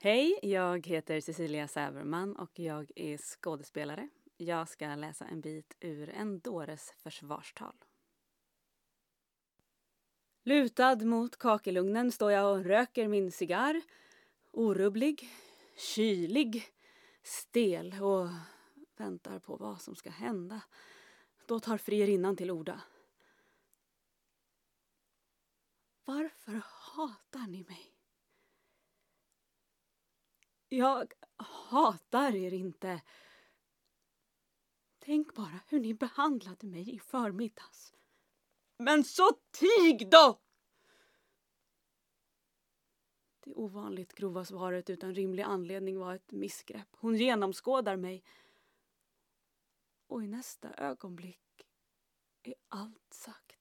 Hej, jag heter Cecilia Säverman och jag är skådespelare. Jag ska läsa en bit ur en dåres försvarstal. Lutad mot kakelugnen står jag och röker min cigarr. Orubblig, kylig, stel och väntar på vad som ska hända. Då tar frierinnan till orda. Varför hatar ni mig? Jag hatar er inte. Tänk bara hur ni behandlade mig i förmiddags. Men så tig då! Det ovanligt grova svaret utan rimlig anledning var ett missgrepp. Hon genomskådar mig. Och i nästa ögonblick är allt sagt.